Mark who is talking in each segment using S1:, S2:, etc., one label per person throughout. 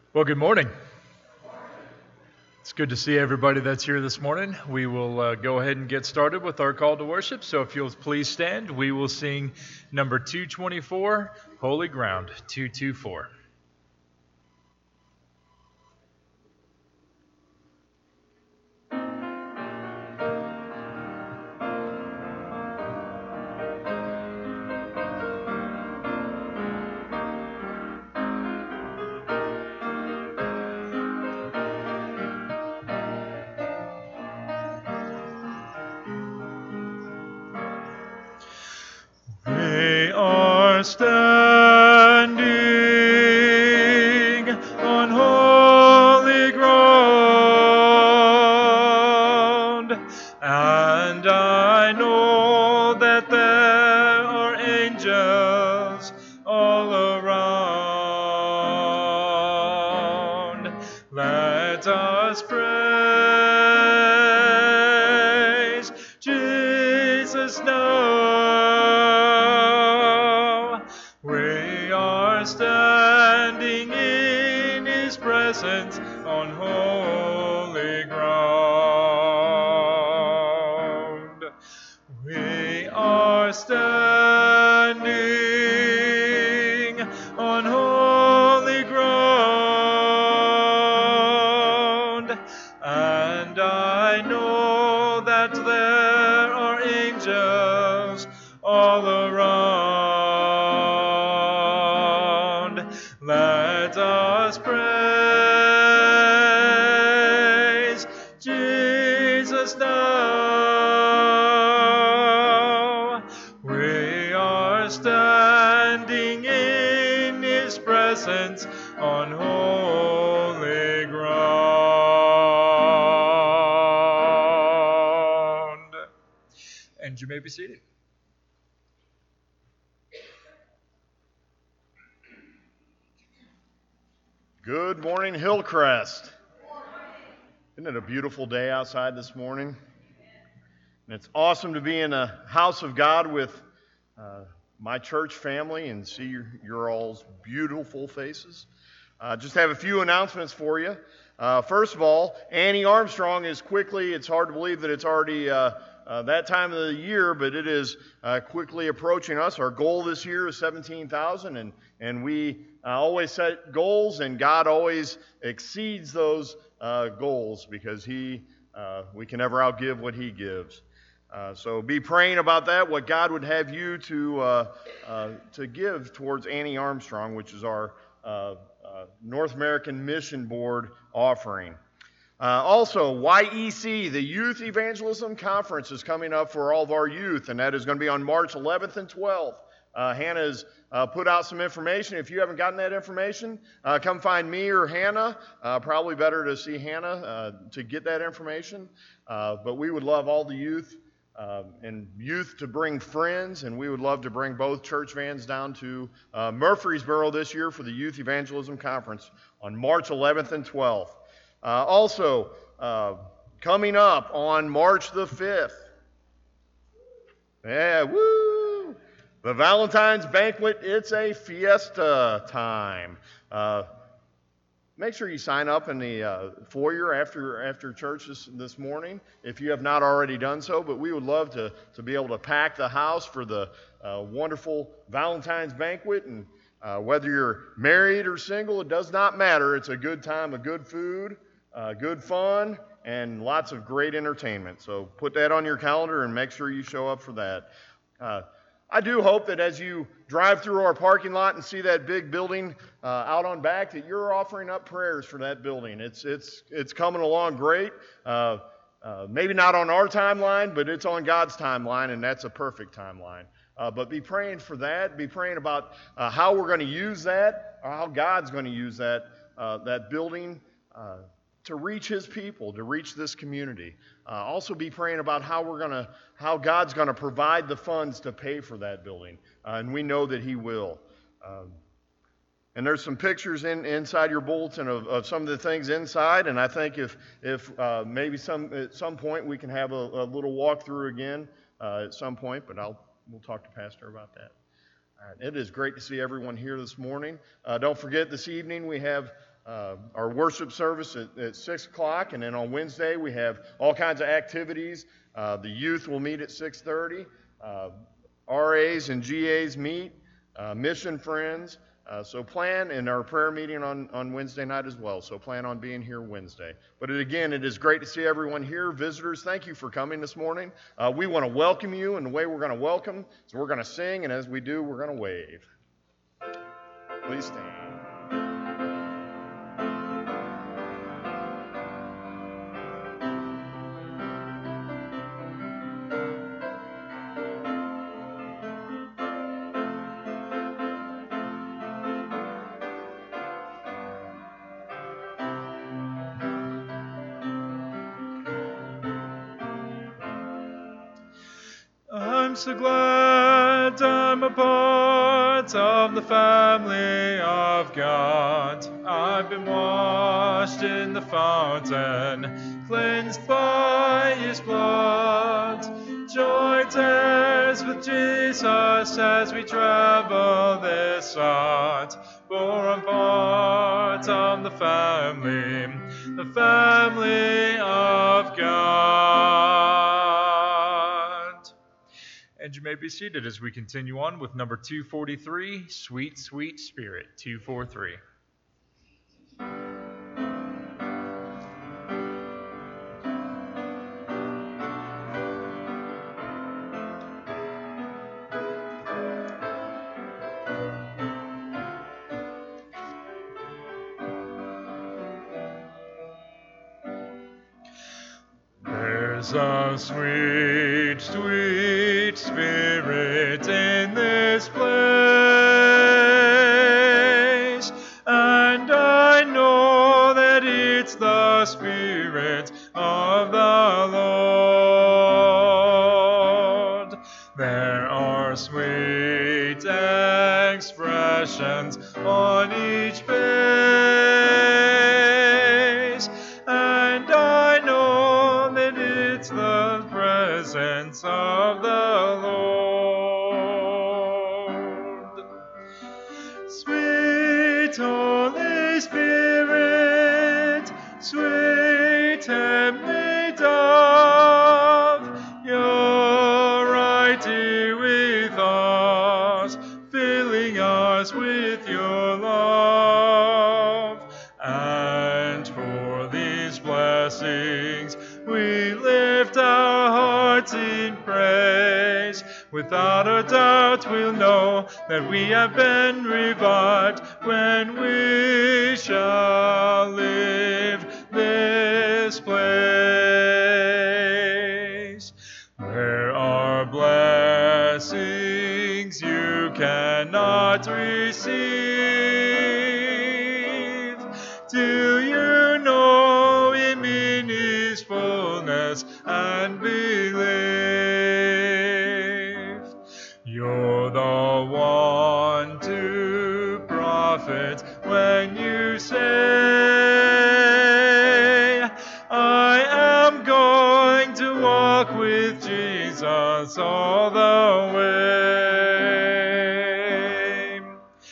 S1: Well, good morning. It's good to see everybody that's here this morning. We will go ahead and get started with our call to worship. So if you'll please stand, we will sing number 224, Holy Ground, 224. We are standing on holy ground, and I know that there are angels all around. Let us praise Jesus now. We are standing in His presence on holy ground. We are standing on holy ground, and I know that there are angels all around. Let us praise Jesus now. We are standing in His presence on holy ground. And you may be seated.
S2: Good morning, Hillcrest. Isn't it a beautiful day outside this morning? And it's awesome to be in the house of God with my church family and see your all's beautiful faces. Just have a few announcements for you. First of all, Annie Armstrong is quickly, it's hard to believe that it's already that time of the year, but it is quickly approaching us. Our goal this year is 17,000, and we always set goals, and God always exceeds those goals because we can never outgive what He gives. So be praying about that, what God would have you to give towards Annie Armstrong, which is our North American Mission Board offering. Also, YEC, the Youth Evangelism Conference, is coming up for all of our youth, and that is going to be on March 11th and 12th. Hannah has put out some information. If you haven't gotten that information, come find me or Hannah. Probably better to see Hannah to get that information. But we would love all the youth and youth to bring friends, and we would love to bring both church vans down to Murfreesboro this year for the Youth Evangelism Conference on March 11th and 12th. Also, coming up on March the 5th, the Valentine's Banquet, it's a fiesta time. Make sure you sign up in the foyer after church this morning if you have not already done so, but we would love to be able to pack the house for the wonderful Valentine's Banquet, and whether you're married or single, it does not matter. It's a good time, a good food, good fun, and lots of great entertainment. So put that on your calendar and make sure you show up for that. I do hope that as you drive through our parking lot and see that big building out on back, that you're offering up prayers for that building. It's coming along great. Maybe not on our timeline, but it's on God's timeline, and that's a perfect timeline. But be praying for that. Be praying about how we're going to use that, or how God's going to use that building to reach His people, to reach this community. Also be praying about how God's going to provide the funds to pay for that building, and we know that He will. And there's some pictures inside your bulletin of some of the things inside, and I think if maybe at some point we can have a little walkthrough again at some point, but we'll talk to Pastor about that. All right, it is great to see everyone here this morning. Don't forget, this evening we have our worship service at 6 o'clock, and then on Wednesday we have all kinds of activities. The youth will meet at 6:30. RAs and GAs meet, mission friends. So plan, and our prayer meeting on Wednesday night as well. So plan on being here Wednesday. But again, it is great to see everyone here. Visitors, thank you for coming this morning. We want to welcome you, and the way we're going to welcome is we're going to sing, and as we do, we're going to wave. Please stand.
S1: I'm so glad I'm a part of the family of God. I've been washed in the fountain, cleansed by His blood. Joint heirs with Jesus as we travel this earth. For I'm part of the family of God. And you may be seated as we continue on with number 243, Sweet, Sweet Spirit, 243. There's a sweet, sweet Spirit in this place, and I know that it's the Spirit of the Lord. There are sweet expressions on each face, and I know that it's the presence of the Lord. Sweet Holy Spirit, sweet heavenly dove, you're right here with us, filling us with your love. And for these blessings we lift our hearts in praise. Without a doubt we'll know that we have been revived when we shall leave this place. There are blessings you cannot receive till you know Him in His fullness and believe. You're the one to profit when you say, I am going to walk with Jesus all the way.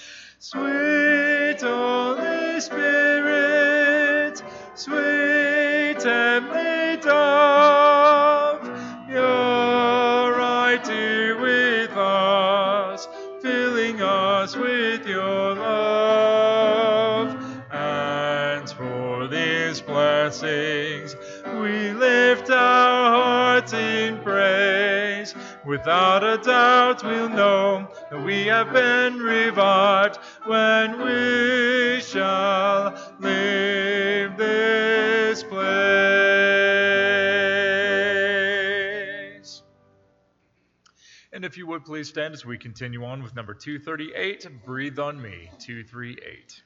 S1: Sweet Holy Spirit, sweet heavenly dove, you're right here with us, filling us with your love. And for these blessings we lift our hearts in praise. Without a doubt we'll know that we have been revived when we shall leave this place. And if you would please stand as we continue on with number 238, Breathe on Me, 238.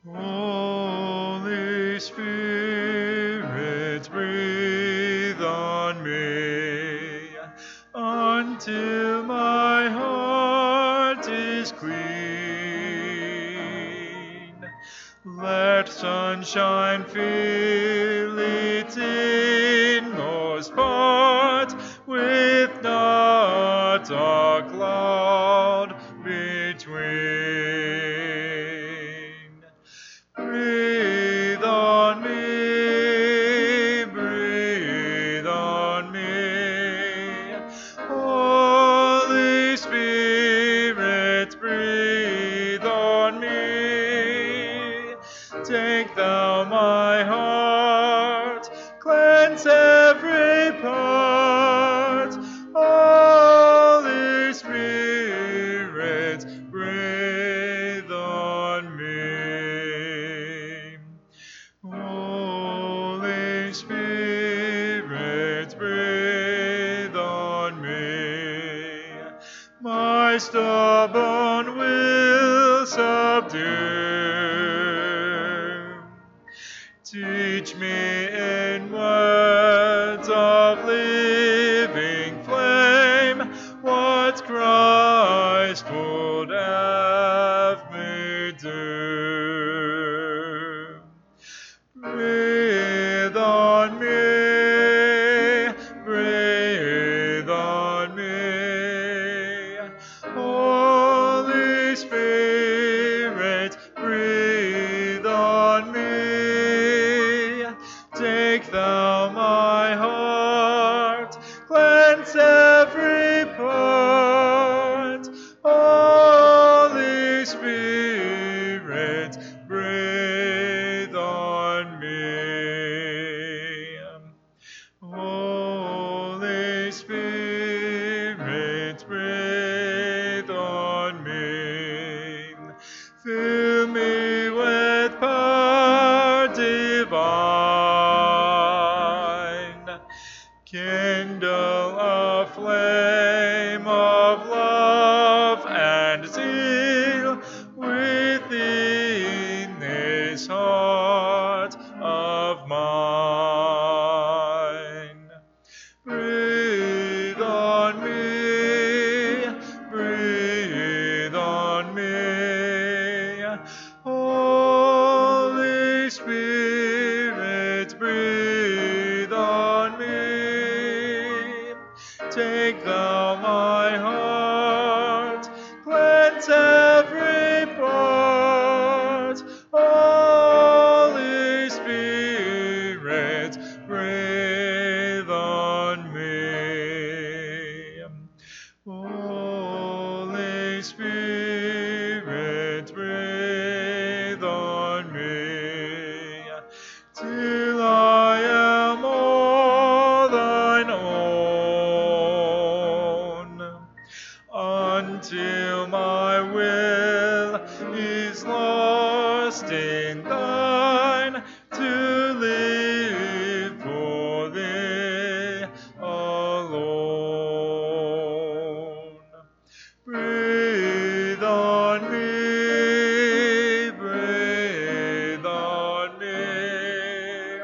S1: Holy Spirit, breathe on me until my heart is clean. Let sunshine fill its inmost part, with not a cloud between. Breathe on me, breathe on me. Holy Spirit, breathe on me. Take thou my heart, cleanse every part. Holy Spirit, breathe on me. Holy Spirit, breathe on me. My stubborn will subdue. Teach me in words of living flame what Christ would have me do. Breathe on me, breathe on me. Holy Spirit, breathe on me. Take thou my heart, cleanse every part. Holy Spirit, breathe on me. Holy Spirit, breathe on me. Fill me with power divine. Kindle a flame of love and zeal within this heart of mine. Breathe on me, breathe on me. Holy Spirit, breathe on me. Take thou my heart, cleanse every part. Holy Spirit, breathe on me. Holy Spirit, breathe on me, till I am all thine own, until my will is lost in thine, to live for thee alone. Breathe on me, breathe on me.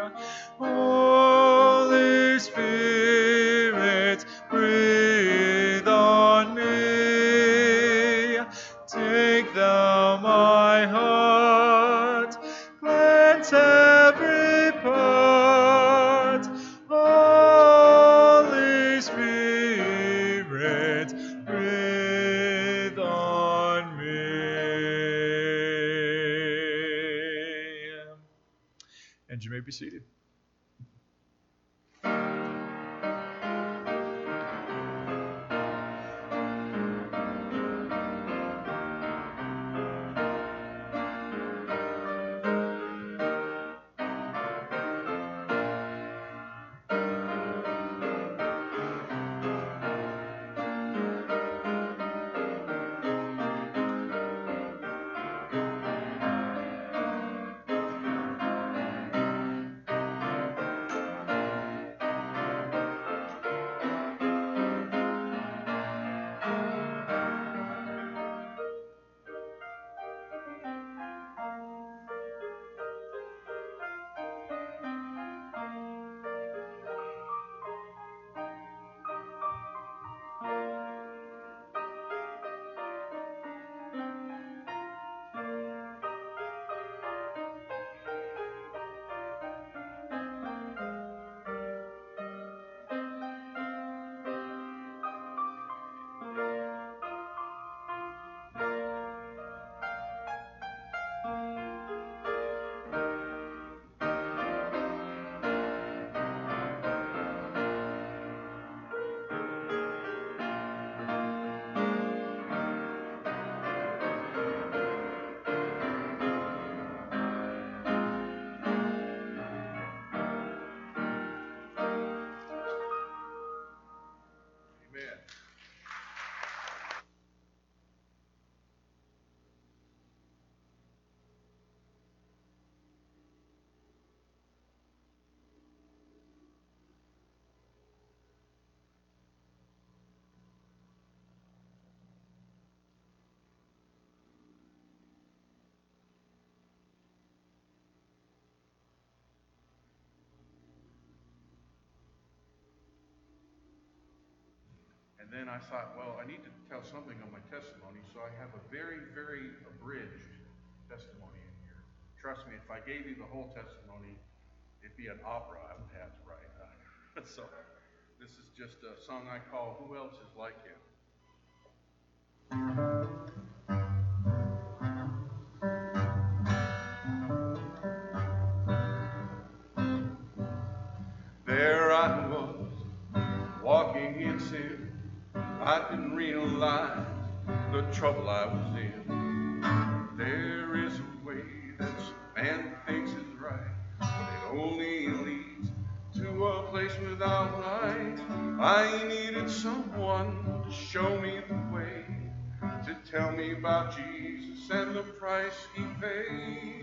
S1: Holy Spirit, breathe on me. Take thou my heart, cleanse every part. Holy Spirit, breathe on me. And you may be seated.
S3: And then I thought, well, I need to tell something on my testimony, so I have a very, very abridged testimony in here. Trust me, if I gave you the whole testimony, it'd be an opera I would have to write. So this is just a song I call Who Else Is Like Him? There I was, walking in sin. I didn't realize the trouble I was in. There is a way that man thinks is right, but it only leads to a place without light. I needed someone to show me the way, to tell me about Jesus and the price he paid.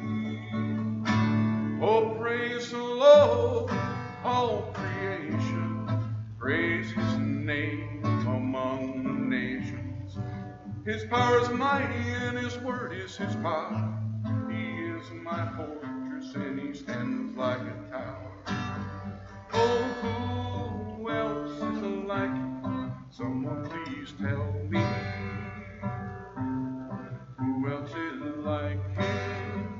S3: Oh, praise the Lord, all creation, praise his name among the nations. His power is mighty and his word is his power. He is my fortress and he stands like a tower. Oh, who else is like him? Someone please tell me. Who else is like him?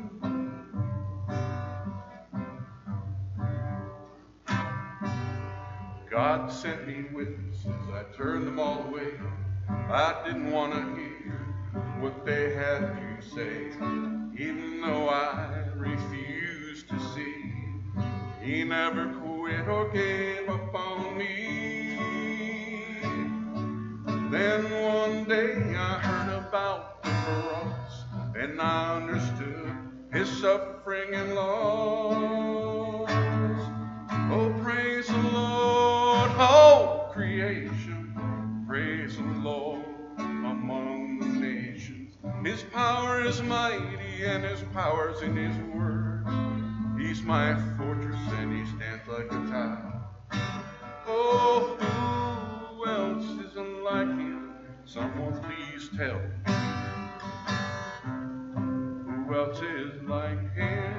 S3: God sent me witnesses, I turned them all away. I didn't want to hear what they had to say, even though I refused to see. He never quit or gave up on me. Then one day I heard about the cross, and I understood his suffering and loss. Oh, praise the Lord, all creation, praise the Lord among the nations. His power is mighty and his power's in his word. He's my fortress and he stands like a tower. Oh, who else isn't like him? Someone please tell me. Who else is like him?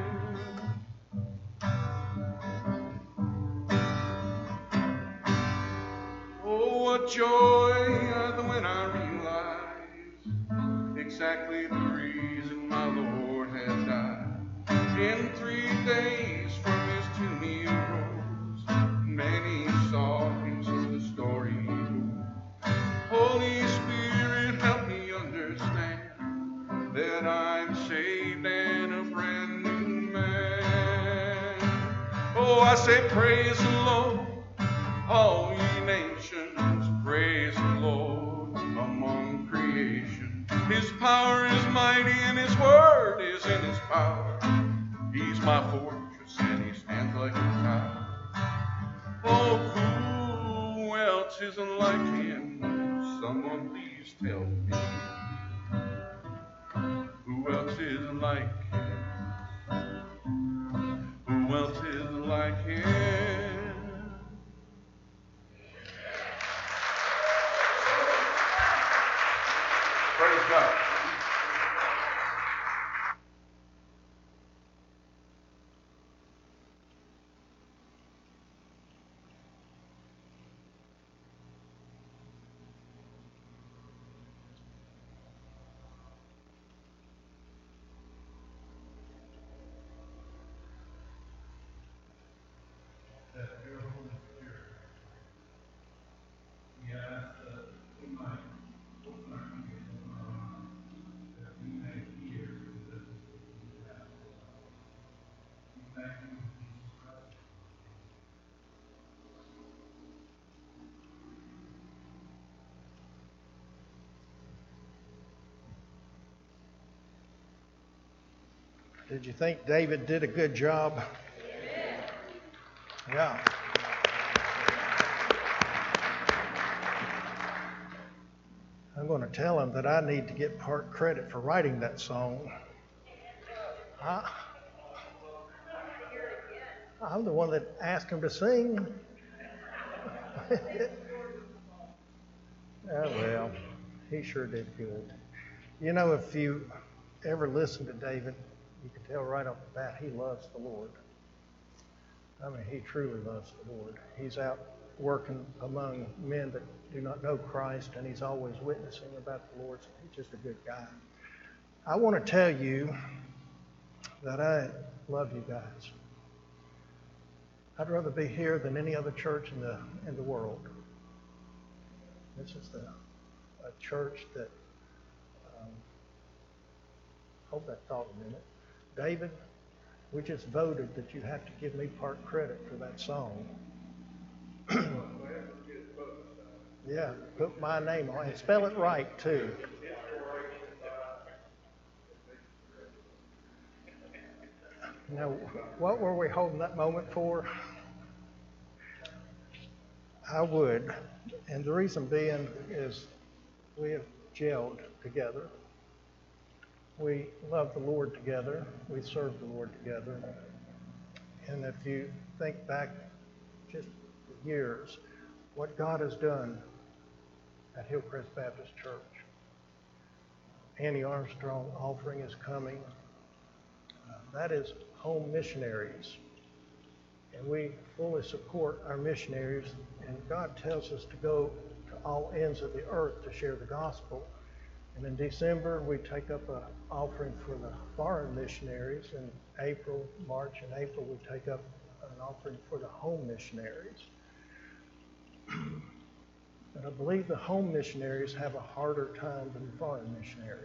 S3: Oh, what joy when I realized exactly the reason my Lord had died. In 3 days from his tomb he arose. Many saw him, so the story goes. Holy Spirit, help me understand that I'm saved and a brand new man. Oh, I say praise the Lord, all ye nations, praise the Lord among creation. His power is mighty and his word is in his power. He's my fortress and he stands like a tower. Oh, who else isn't like him? Someone please tell me. Who else is like him? Who else is like him? Praise God.
S4: Did you think David did a good job? Yeah. I'm going to tell him that I need to get part credit for writing that song. I'm the one that asked him to sing. Oh, well, he sure did good. You know, if you ever listen to David, you can tell right off the bat he loves the Lord. I mean, he truly loves the Lord. He's out working among men that do not know Christ, and he's always witnessing about the Lord. So he's just a good guy. I want to tell you that I love you guys. I'd rather be here than any other church in the world. This is a church that, hold that thought a minute. David, we just voted that you have to give me part credit for that song. Yeah, put my name on it. Spell it right, too. Now, what were we holding that moment for? I would. And the reason being is we have gelled together. We love the Lord together. We serve the Lord together. And if you think back just years, what God has done at Hillcrest Baptist Church. Annie Armstrong offering is coming. That is home missionaries. And we fully support our missionaries. And God tells us to go to all ends of the earth to share the gospel. And in December, we take up an offering for the foreign missionaries. In March and April, we take up an offering for the home missionaries. But I believe the home missionaries have a harder time than the foreign missionaries.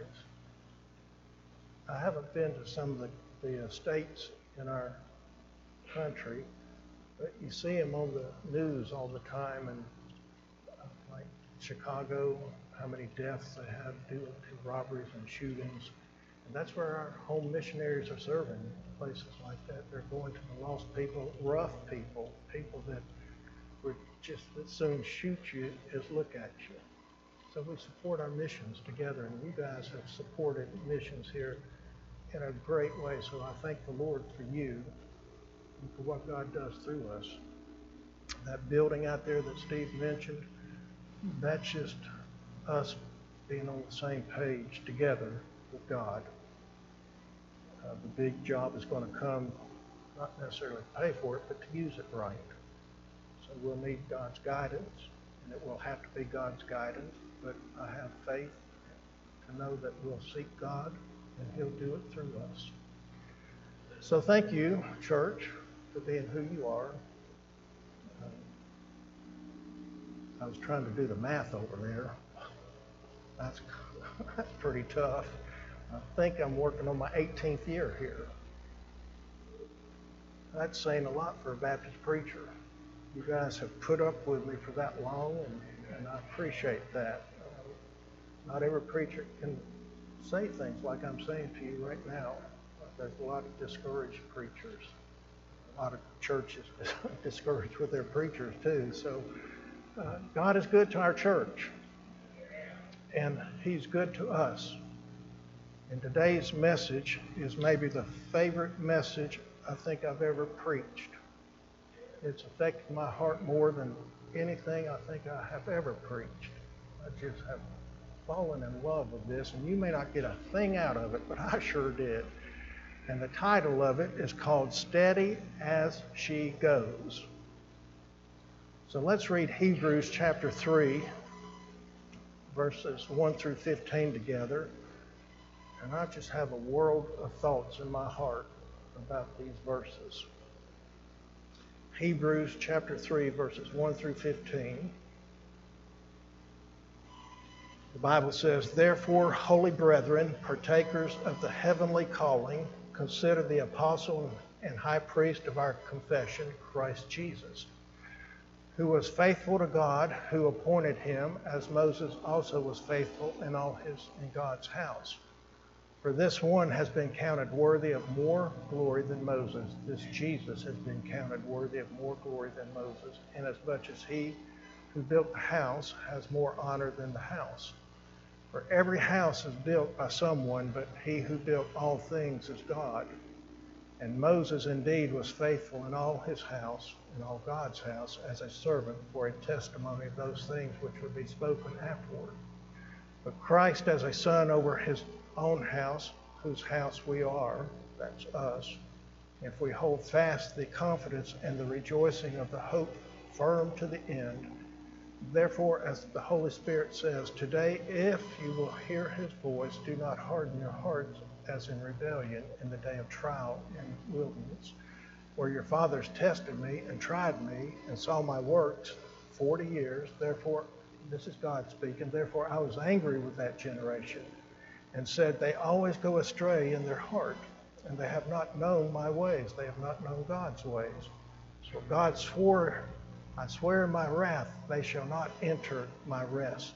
S4: I haven't been to some of the states in our country, but you see them on the news all the time, and like Chicago, how many deaths they have due to robberies and shootings. And that's where our home missionaries are serving, places like that. They're going to the lost people, rough people, people that would just as soon shoot you as look at you. So we support our missions together, and you guys have supported missions here in a great way. So I thank the Lord for you and for what God does through us. That building out there that Steve mentioned, that's just us being on the same page together with God. The big job is going to come, not necessarily to pay for it, but to use it right. So we'll need God's guidance, and it will have to be God's guidance, but I have faith to know that we'll seek God, and He'll do it through us. So thank you, church, for being who you are. I was trying to do the math over there. That's pretty tough. I think I'm working on my 18th year here. That's saying a lot for a Baptist preacher. You guys have put up with me for that long, and I appreciate that. Not every preacher can say things like I'm saying to you right now. There's a lot of discouraged preachers. A lot of churches discouraged with their preachers too. So God is good to our church, and He's good to us. And today's message is maybe the favorite message I think I've ever preached. It's affected my heart more than anything I think I have ever preached. I just have fallen in love with this, and you may not get a thing out of it, but I sure did. And the title of it is called Steady as She Goes. So let's read Hebrews chapter 3, verses 1 through 15 together. And I just have a world of thoughts in my heart about these verses. Hebrews chapter 3, verses 1 through 15. The Bible says, "Therefore, holy brethren, partakers of the heavenly calling, consider the apostle and high priest of our confession, Christ Jesus, who was faithful to God, who appointed him, as Moses also was faithful in God's house. For this one has been counted worthy of more glory than Moses. This Jesus has been counted worthy of more glory than Moses, inasmuch as he who built the house has more honor than the house. For every house is built by someone, but he who built all things is God. And Moses indeed was faithful in all his house, in all God's house, as a servant for a testimony of those things which would be spoken afterward. But Christ as a son over his own house, whose house we are, that's us, if we hold fast the confidence and the rejoicing of the hope firm to the end. Therefore, as the Holy Spirit says, today, if you will hear his voice, do not harden your hearts as in rebellion in the day of trial in the wilderness, where your fathers tested me and tried me and saw my works 40 years. Therefore, this is God speaking, therefore I was angry with that generation and said, they always go astray in their heart, and they have not known my ways. They have not known God's ways. So God swore, I swear in my wrath, they shall not enter my rest.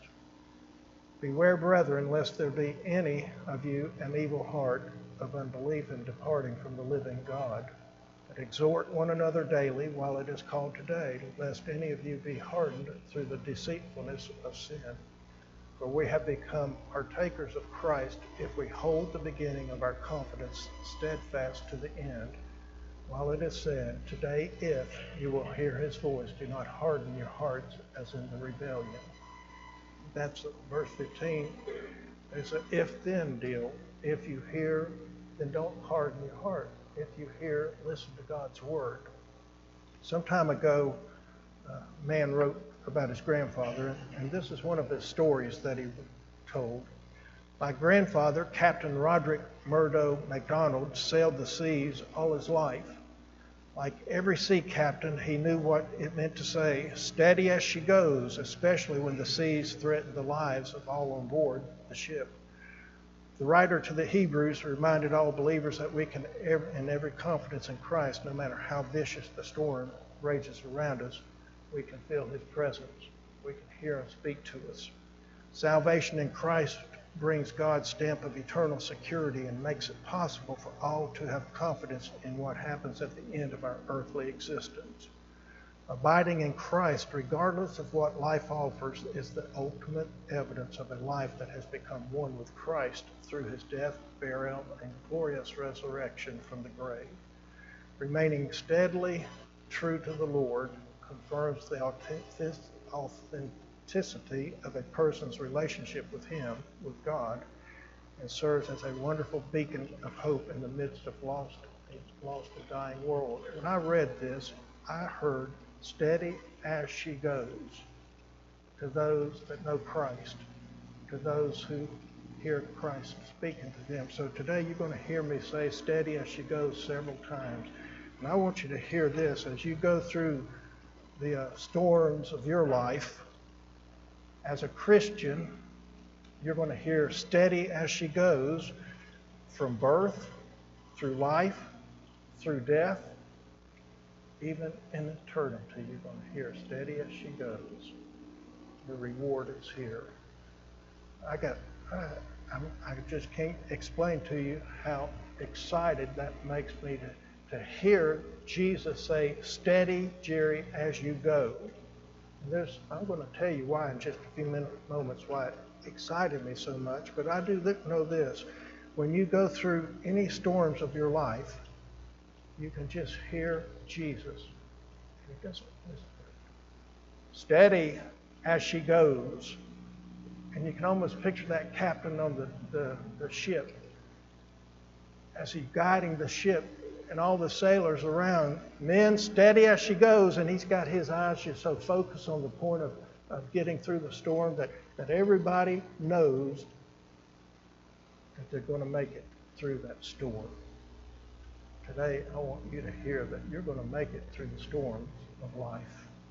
S4: Beware, brethren, lest there be any of you an evil heart of unbelief in departing from the living God. But exhort one another daily while it is called today, lest any of you be hardened through the deceitfulness of sin. For we have become partakers of Christ if we hold the beginning of our confidence steadfast to the end. While it is said, today, if you will hear his voice, do not harden your hearts as in the rebellion. That's verse 15. It's an if-then deal. If you hear, then don't harden your heart. If you hear, listen to God's word. Some time ago, a man wrote about his grandfather, and this is one of his stories that he told. My grandfather, Captain Roderick Murdo MacDonald, sailed the seas all his life. Like every sea captain, he knew what it meant to say, steady as she goes, especially when the seas threatened the lives of all on board the ship. The writer to the Hebrews reminded all believers that we can, in every confidence in Christ, no matter how vicious the storm rages around us, we can feel his presence. We can hear him speak to us. Salvation in Christ brings God's stamp of eternal security and makes it possible for all to have confidence in what happens at the end of our earthly existence. Abiding in Christ, regardless of what life offers, is the ultimate evidence of a life that has become one with Christ through his death, burial, and glorious resurrection from the grave. Remaining steadily true to the Lord confirms the authenticity of a person's relationship with him, with God, and serves as a wonderful beacon of hope in the midst of lost and dying world. When I read this, I heard, steady as she goes, to those that know Christ, to those who hear Christ speaking to them. So today you're going to hear me say steady as she goes several times. And I want you to hear this as you go through the storms of your life. As a Christian, you're going to hear steady as she goes from birth, through life, through death, even in eternity. You're going to hear steady as she goes. The reward is here. I just can't explain to you how excited that makes me to hear Jesus say, steady, Jerry, as you go. I'm going to tell you why in just a few moments why it excited me so much, but I do know this. When you go through any storms of your life, you can just hear Jesus. Steady as she goes. And you can almost picture that captain on the ship as he's guiding the ship and all the sailors around. Men, steady as she goes. And he's got his eyes just so focused on the point of getting through the storm that everybody knows that they're going to make it through that storm. Today, I want you to hear that you're going to make it through the storms of life.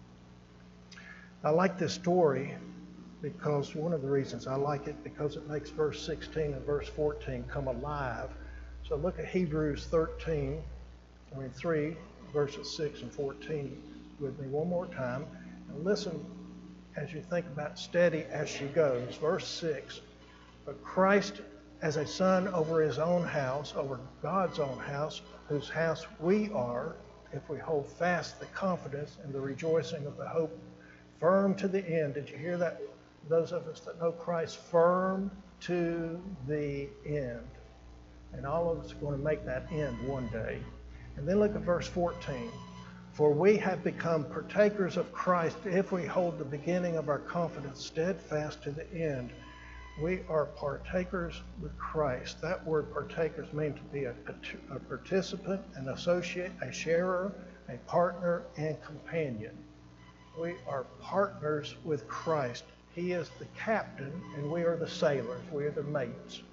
S4: I like this story because one of the reasons I like it, because it makes verse 16 and verse 14 come alive. So look at Hebrews 3, verses 6 and 14 with me one more time. And listen as you think about steady as she goes. Verse 6, but Christ as a son over his own house, over God's own house, whose house we are, if we hold fast the confidence and the rejoicing of the hope firm to the end. Did you hear that? Those of us that know Christ, firm to the end. And all of us are going to make that end one day. And then look at verse 14. For we have become partakers of Christ if we hold the beginning of our confidence steadfast to the end. We are partakers with Christ. That word partakers means to be a participant, an associate, a sharer, a partner, and companion. We are partners with Christ. He is the captain, and we are the sailors. We are the mates.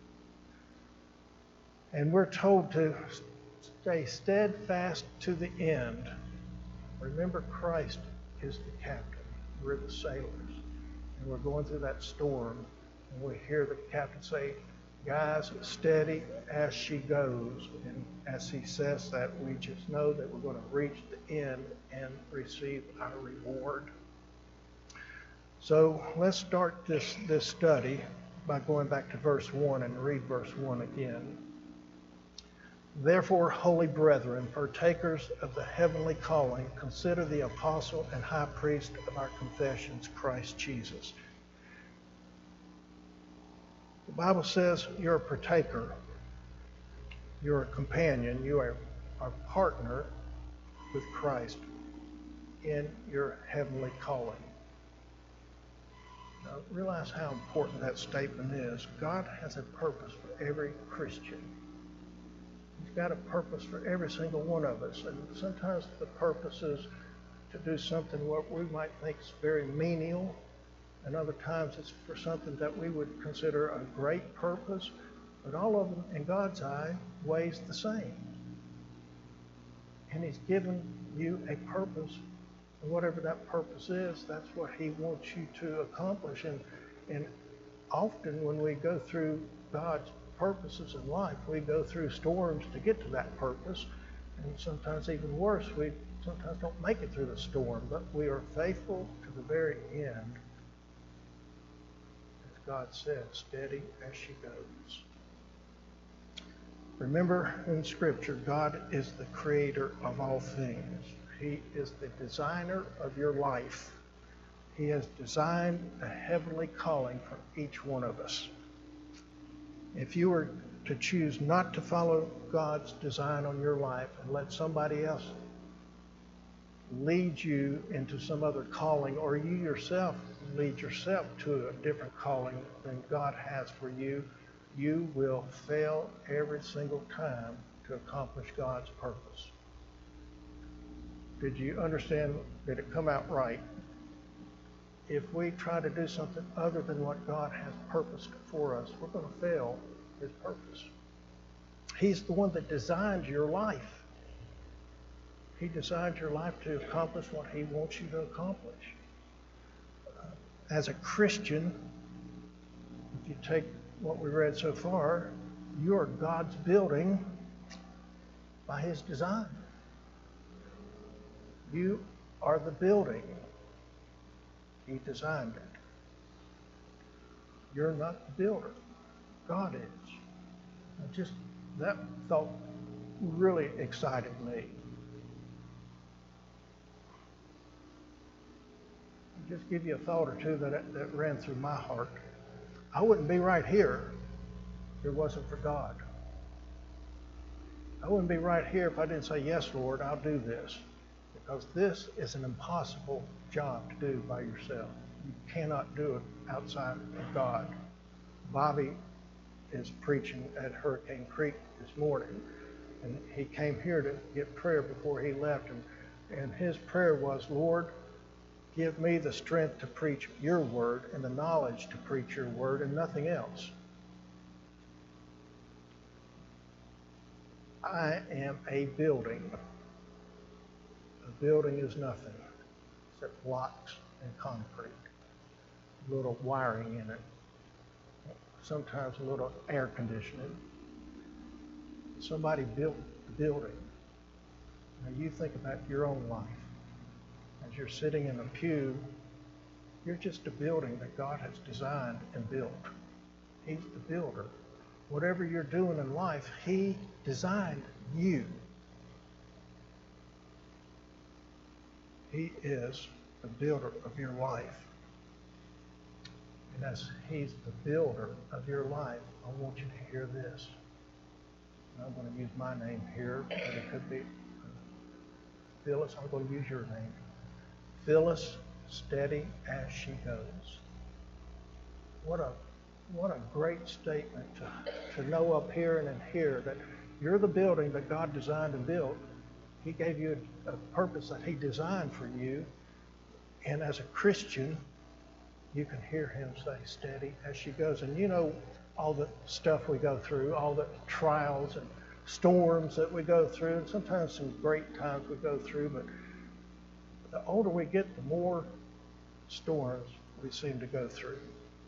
S4: And we're told to stay steadfast to the end. Remember, Christ is the captain. We're the sailors. And we're going through that storm, and we hear the captain say, "Guys, steady as she goes." And as he says that, we just know that we're going to reach the end and receive our reward. So let's start this study by going back to verse 1 and read verse 1 again. "Therefore, holy brethren, partakers of the heavenly calling, consider the apostle and high priest of our confessions, Christ Jesus." The Bible says you're a partaker, you're a companion, you are a partner with Christ in your heavenly calling. Now, realize how important that statement is. God has a purpose for every Christian. He's got a purpose for every single one of us. And sometimes the purpose is to do something what we might think is very menial, and other times it's for something that we would consider a great purpose. But all of them, in God's eye, weighs the same. And He's given you a purpose. And whatever that purpose is, that's what He wants you to accomplish. And often when we go through God's purposes in life, we go through storms to get to that purpose. And sometimes even worse, we sometimes don't make it through the storm, but we are faithful to the very end. As God said, steady as she goes. Remember in Scripture, God is the creator of all things. He is the designer of your life. He has designed a heavenly calling for each one of us. If you were to choose not to follow God's design on your life and let somebody else lead you into some other calling, or you yourself lead yourself to a different calling than God has for you, you will fail every single time to accomplish God's purpose. Did you understand? Did it come out right? If we try to do something other than what God has purposed for us, we're going to fail His purpose. He's the one that designed your life. He designed your life to accomplish what He wants you to accomplish. As a Christian, if you take what we read so far, you are God's building by His design. You are the building. He designed it. You're not the builder. God is. That thought really excited me. I'll just give you a thought or two that ran through my heart. I wouldn't be right here if it wasn't for God. I wouldn't be right here if I didn't say, "Yes, Lord, I'll do this." Because this is an impossible job to do by yourself. You cannot do it outside of God. Bobby is preaching at Hurricane Creek this morning, and he came here to get prayer before he left, and his prayer was, "Lord, give me the strength to preach your word and the knowledge to preach your word and nothing else." I am a building. A building is nothing except blocks and concrete, a little wiring in it, sometimes a little air conditioning. Somebody built the building. Now you think about your own life. As you're sitting in a pew, you're just a building that God has designed and built. He's the builder. Whatever you're doing in life, He designed you. He is the builder of your life. And as He's the builder of your life, I want you to hear this. And I'm going to use my name here, but it could be Phyllis. I'm going to use your name. Phyllis, steady as she goes. What a great statement to know up here and in here that you're the building that God designed and built. He gave you a purpose that He designed for you, And as a Christian, you can hear him say, steady as she goes. And you know all the stuff we go through, all the trials and storms that we go through, and sometimes some great times we go through, but the older we get, the more storms we seem to go through.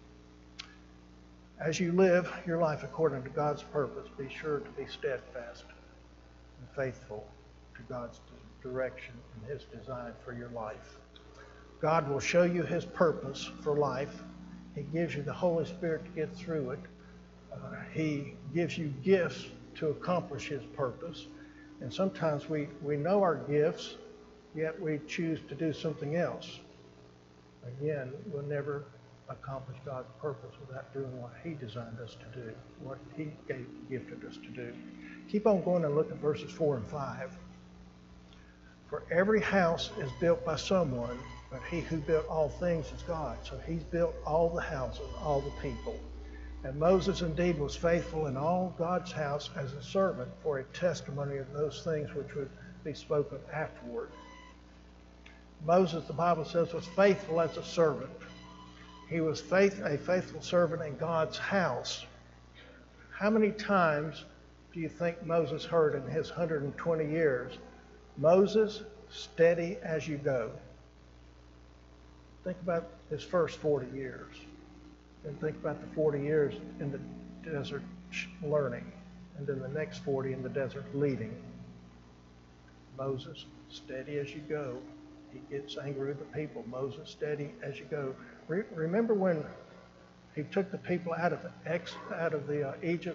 S4: As you live your life according to God's purpose, be sure to be steadfast and faithful to God's direction and his design for your life. God will show you his purpose for life. He gives you the Holy Spirit to get through it. He gives you gifts to accomplish his purpose. And sometimes we know our gifts, yet we choose to do something else. Again, we'll never accomplish God's purpose without doing what he designed us to do, what he gifted us to do. Keep on going and look at verses 4 and 5. For every house is built by someone, but he who built all things is God. So he's built all the houses, all the people. And Moses indeed was faithful in all God's house as a servant for a testimony of those things which would be spoken afterward. Moses, the Bible says, was faithful as a servant. He was a faithful servant in God's house. How many times do you think Moses heard in his 120 years, Moses, steady as you go? Think about his first 40 years. And think about the 40 years in the desert learning. And then the next 40 in the desert leading. Moses, steady as you go. He gets angry with the people. Moses, steady as you go. Remember when he took the people out of Egypt,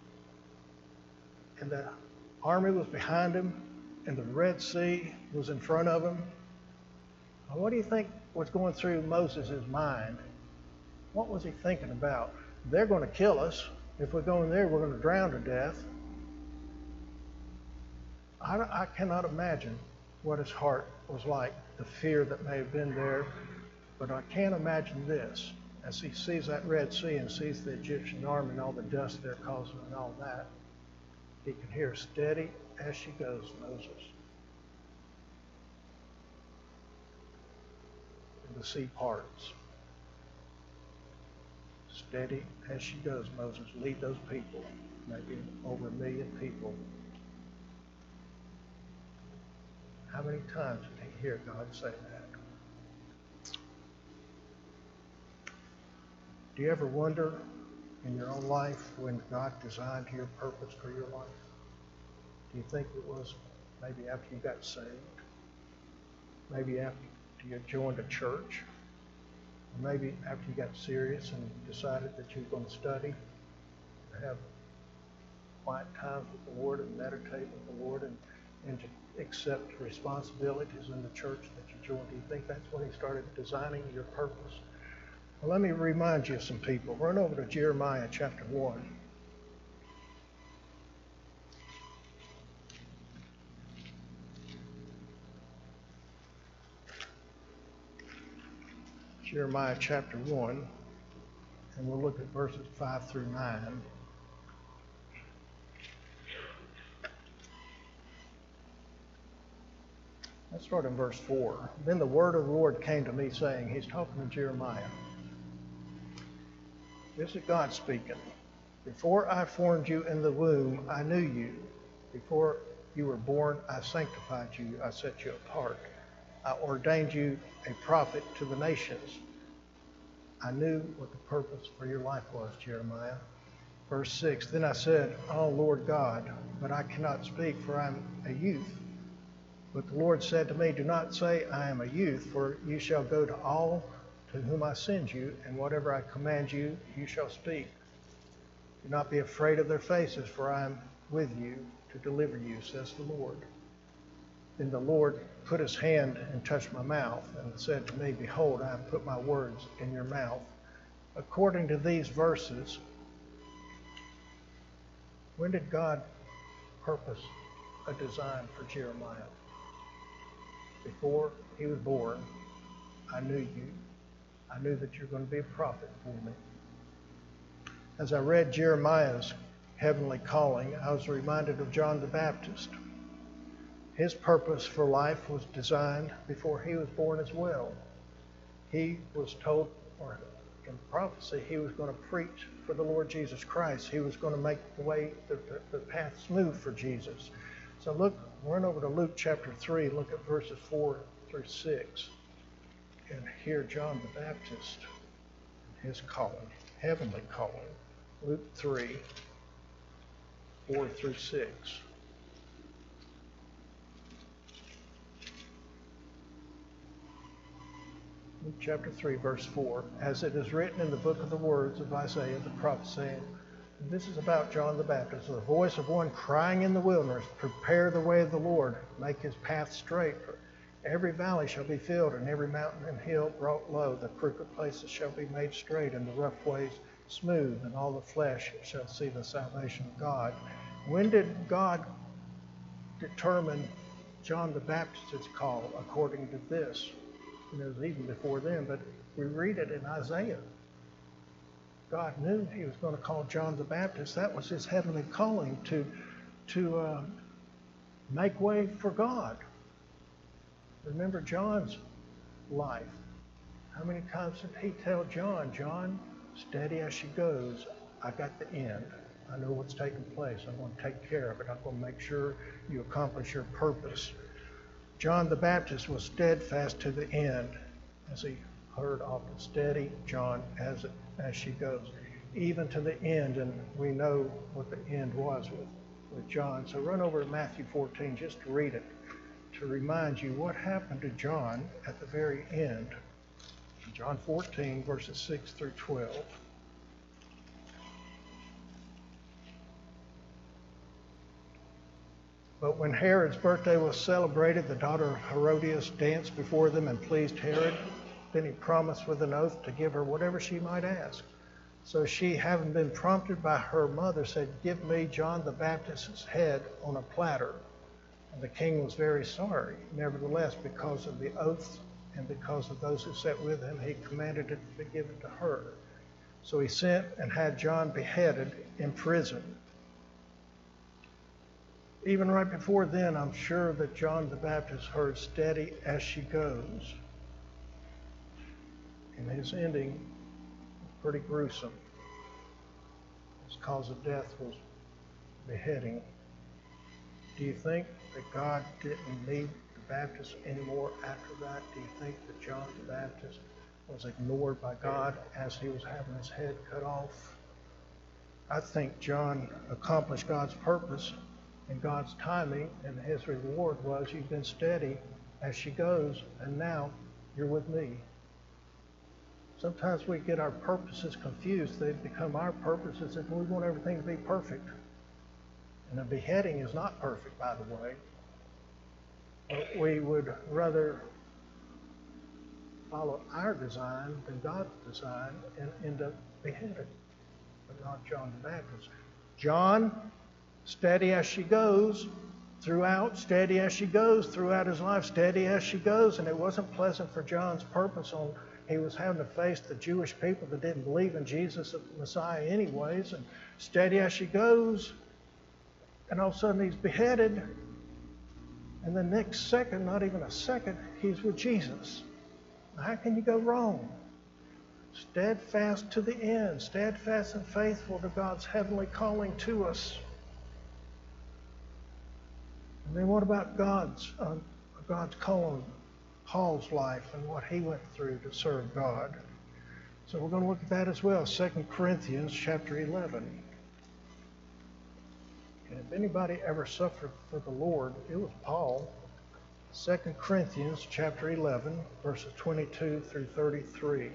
S4: and the army was behind him, and the Red Sea was in front of him? Well, what do you think was going through Moses' mind? What was he thinking about? They're going to kill us. If we go in there, we're going to drown to death. I cannot imagine what his heart was like, the fear that may have been there. But I can imagine this, as he sees that Red Sea and sees the Egyptian army and all the dust they're causing and all that, he can hear, steady as she goes, Moses. And the sea parts. Steady as she goes, Moses. Lead those people, maybe over 1 million people. How many times did he hear God say that? Do you ever wonder in your own life when God designed your purpose for your life? Do you think it was maybe after you got saved? Maybe after you joined a church? Or maybe after you got serious and decided that you were going to study and have quiet times with the Lord and meditate with the Lord and to accept responsibilities in the church that you joined? Do you think that's when he started designing your purpose? Well, let me remind you of some people. Run over to Jeremiah chapter 1. Jeremiah chapter 1, and we'll look at verses 5 through 9. Let's start in verse 4. Then the word of the Lord came to me, saying, he's talking to Jeremiah. This is God speaking. Before I formed you in the womb, I knew you. Before you were born, I sanctified you. I set you apart. I ordained you a prophet to the nations. I knew what the purpose for your life was, Jeremiah. Verse 6, then I said, oh, Lord God, but I cannot speak, for I am a youth. But the Lord said to me, do not say I am a youth, for you shall go to all to whom I send you, and whatever I command you, you shall speak. Do not be afraid of their faces, for I am with you to deliver you, says the Lord. Then the Lord put his hand and touched my mouth, and said to me, behold, I have put my words in your mouth. According to these verses, when did God purpose a design for Jeremiah? Before he was born, I knew you. I knew that you're going to be a prophet for me. As I read Jeremiah's heavenly calling, I was reminded of John the Baptist. His purpose for life was designed before he was born as well. he was told, or in prophecy, he was going to preach for the Lord Jesus Christ. He was going to make the way, the path smooth for Jesus. So look, run over to Luke chapter 3, look at verses 4 through 6, and hear John the Baptist, his calling, heavenly calling. Luke 3, 4 through 6. Luke chapter 3, verse 4. As it is written in the book of the words of Isaiah the prophet, saying, this is about John the Baptist, the voice of one crying in the wilderness, prepare the way of the Lord, make his path straight. Every valley shall be filled, and every mountain and hill brought low. The crooked places shall be made straight, and the rough ways smooth, and all the flesh shall see the salvation of God. When did God determine John the Baptist's call according to this? And it was even before then, but we read it in Isaiah. God knew he was going to call John the Baptist. That was his heavenly calling, to make way for God. Remember John's life. How many times did he tell John, steady as she goes, I got the end. I know what's taking place. I'm going to take care of it. I'm going to make sure you accomplish your purpose. John the Baptist was steadfast to the end, as he heard often, steady, John, as she goes, even to the end, and we know what the end was with John. So run over to Matthew 14 just to read it, to remind you what happened to John at the very end. John 14, verses 6 through 12. But when Herod's birthday was celebrated, the daughter of Herodias danced before them and pleased Herod. Then he promised with an oath to give her whatever she might ask. So she, having been prompted by her mother, said, give me John the Baptist's head on a platter. And the king was very sorry. Nevertheless, because of the oath and because of those who sat with him, he commanded it to be given to her. So he sent and had John beheaded in prison. Even right before then, I'm sure that John the Baptist heard steady as she goes. And his ending was pretty gruesome. His cause of death was beheading. Do you think that God didn't need the Baptist anymore after that? Do you think that John the Baptist was ignored by God as he was having his head cut off? I think John accomplished God's purpose and God's timing, and his reward was, you've been steady as she goes, and now you're with me. Sometimes we get our purposes confused. They become our purposes, and we want everything to be perfect. And a beheading is not perfect, by the way. But we would rather follow our design than God's design and end up beheaded. But not John the Baptist. John, steady as she goes throughout, steady as she goes throughout his life, steady as she goes. And it wasn't pleasant for John's purpose. He was having to face the Jewish people that didn't believe in Jesus as Messiah anyways. And steady as she goes, and all of a sudden he's beheaded. And the next second, not even a second, he's with Jesus. Now, how can you go wrong? Steadfast to the end, steadfast and faithful to God's heavenly calling to us. And then what about God's calling, Paul's life and what he went through to serve God? So we're going to look at that as well. 2 Corinthians chapter 11. And if anybody ever suffered for the Lord, it was Paul. 2 Corinthians chapter 11, verses 22 through 33.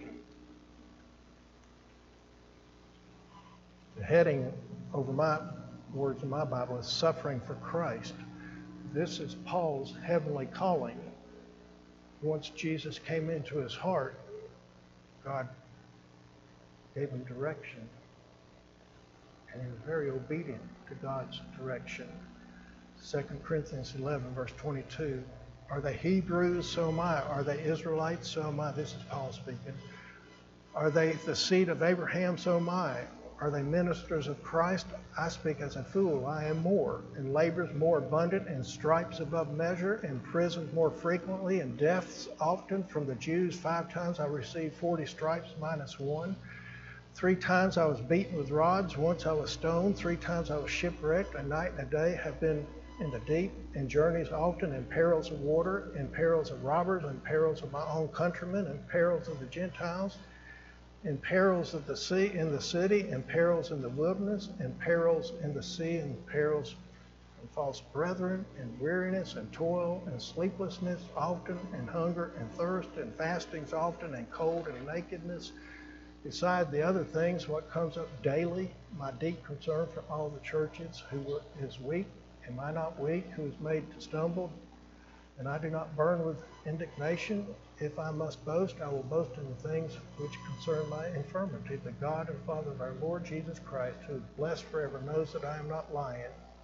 S4: The heading over my words in my Bible is Suffering for Christ. This is Paul's heavenly calling. Once Jesus came into his heart, God gave him direction. And he was very obedient to God's direction. 2 Corinthians 11, verse 22. Are they Hebrews? So am I. Are they Israelites? So am I. This is Paul speaking. Are they the seed of Abraham? So am I. Are they ministers of Christ? I speak as a fool. I am more. In labors more abundant, in stripes above measure, in prisons more frequently, in deaths often. From the Jews 5 times I received 40 stripes minus 1. 3 times I was beaten with rods. Once I was stoned. 3 times I was shipwrecked. A night and a day have been in the deep, in journeys often, in perils of water, in perils of robbers, in perils of my own countrymen, in perils of the Gentiles, in perils of the sea, in the city, in perils in the wilderness, in perils in the sea, in perils from false brethren, in weariness and toil and sleeplessness often, and hunger and thirst, and fastings often, and cold and nakedness. Beside the other things, what comes up daily, my deep concern for all the churches. Who is weak? Am I not weak? Who is made to stumble? And I do not burn with indignation. If I must boast, I will boast in the things which concern my infirmity. The God and Father of our Lord Jesus Christ, who is blessed forever, knows that I am not lying.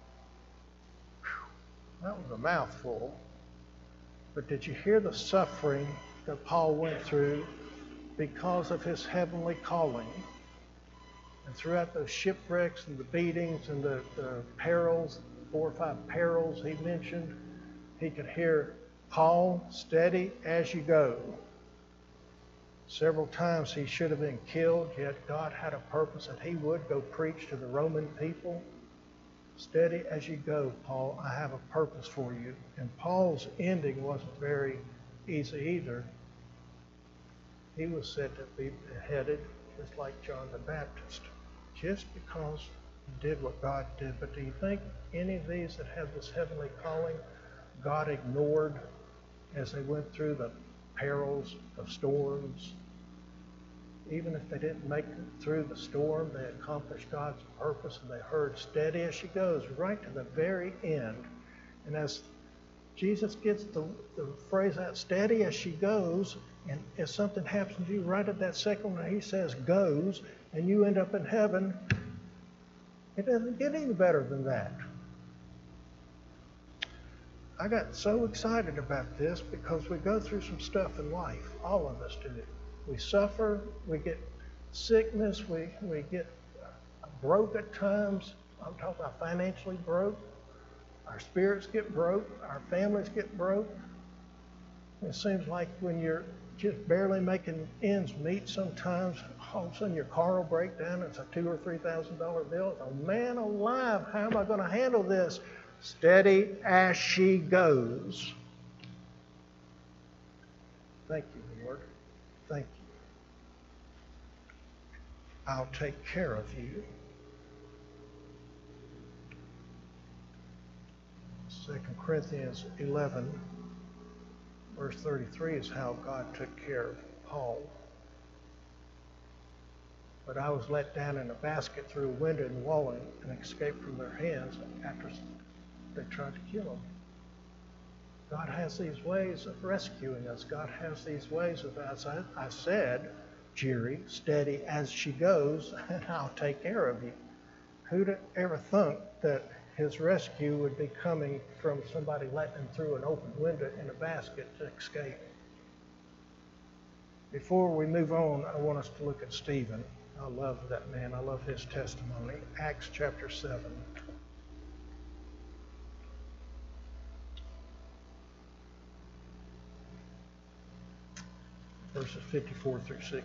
S4: Whew. That was a mouthful. But did you hear the suffering that Paul went through because of his heavenly calling? And throughout those shipwrecks and the beatings and the perils, 4 or 5 perils he mentioned, he could hear, Paul, steady as you go. Several times he should have been killed, yet God had a purpose that he would go preach to the Roman people. Steady as you go, Paul, I have a purpose for you. And Paul's ending wasn't very easy either. He was said to be beheaded, just like John the Baptist, just because he did what God did. But do you think any of these that have this heavenly calling, God ignored as they went through the perils of storms? Even if they didn't make it through the storm, they accomplished God's purpose, and they heard steady as she goes right to the very end. And as Jesus gets the phrase out, steady as she goes, and if something happens to you right at that second when he says goes, and you end up in heaven, it doesn't get any better than that. I got so excited about this because we go through some stuff in life. All of us do. We suffer, we get sickness, we get broke at times. I'm talking about financially broke. Our spirits get broke. Our families get broke. It seems like when you're just barely making ends meet sometimes, all of a sudden your car will break down. It's a $2,000 or $3,000 bill. Oh, man alive, how am I going to handle this? Steady as she goes. Thank you, Lord. Thank you. I'll take care of you. 2 Corinthians 11, verse 33 is how God took care of Paul. But I was let down in a basket through a window in the wall and escaped from their hands after they tried to kill him. God has these ways of rescuing us. God has these ways of, as I said, Jerry, steady as she goes, and I'll take care of you. Who'd ever thunk that his rescue would be coming from somebody letting him through an open window in a basket to escape? Before we move on, I want us to look at Stephen. I love that man. I love his testimony. Acts chapter 7. Verses 54 through 60.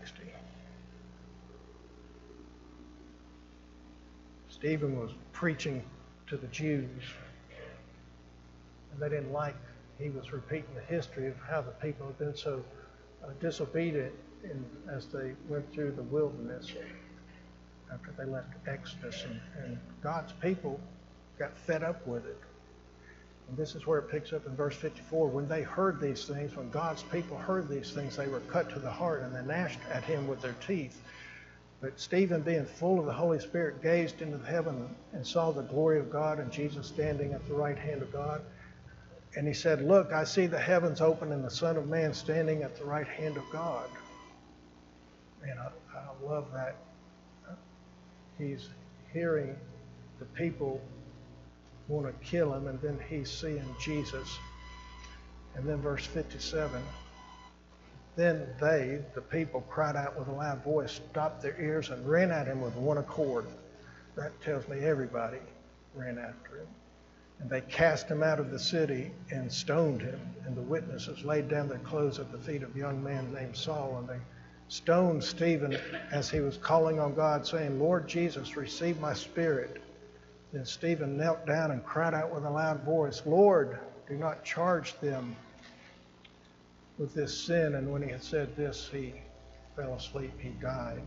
S4: Stephen was preaching to the Jews, and they didn't like, he was repeating the history of how the people had been so disobedient as they went through the wilderness after they left Exodus, and God's people got fed up with it. And this is where it picks up in verse 54. When they heard these things, when God's people heard these things, they were cut to the heart, and they gnashed at him with their teeth. But Stephen, being full of the Holy Spirit, gazed into heaven and saw the glory of God and Jesus standing at the right hand of God. And he said, "Look, I see the heavens open and the Son of Man standing at the right hand of God." Man, I love that. He's hearing the people want to kill him, and then he's seeing Jesus. And then verse 57, Then they, the people, cried out with a loud voice, stopped their ears, and ran at him with one accord. That tells me everybody ran after him. And they cast him out of the city and stoned him. And the witnesses laid down their clothes at the feet of a young man named Saul. And they stoned Stephen as he was calling on God, saying, Lord Jesus, receive my spirit. Then Stephen knelt down and cried out with a loud voice, Lord, do not charge them with this sin. And when he had said this, he fell asleep. He died.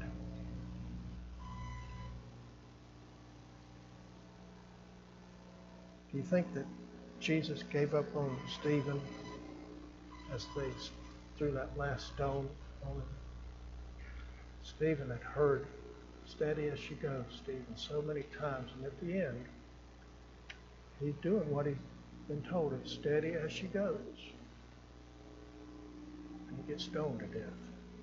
S4: Do you think that Jesus gave up on Stephen as they threw that last stone on him? Stephen had heard, steady as she goes, Stephen, so many times. And at the end, he's doing what he's been told, as steady as she goes. And he gets stoned to death.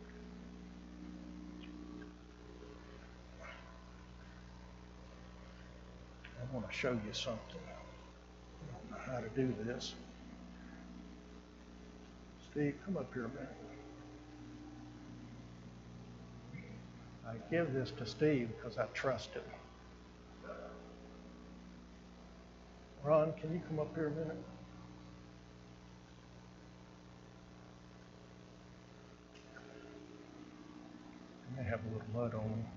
S4: I want to show you something. I don't know how to do this. Steve, come up here a minute. I give this to Steve because I trust him. Ron, can you come up here a minute? I may have a little mud on him.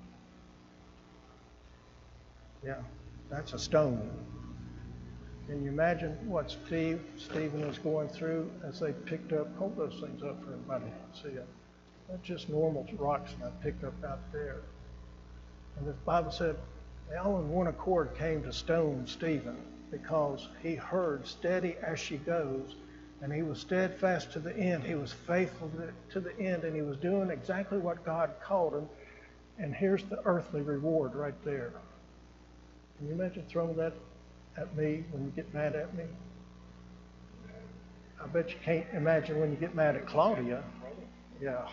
S4: Yeah, that's a stone. Can you imagine what Stephen was going through as they picked up? Hold those things up for everybody to see it. That's just normal rocks that I picked up out there. And the Bible said they all in one accord came to stone Stephen because he heard steady as she goes, and he was steadfast to the end. He was faithful to the end, and he was doing exactly what God called him. And here's the earthly reward right there. Can you imagine throwing that at me when you get mad at me? I bet you can't imagine when you get mad at Claudia. Yeah.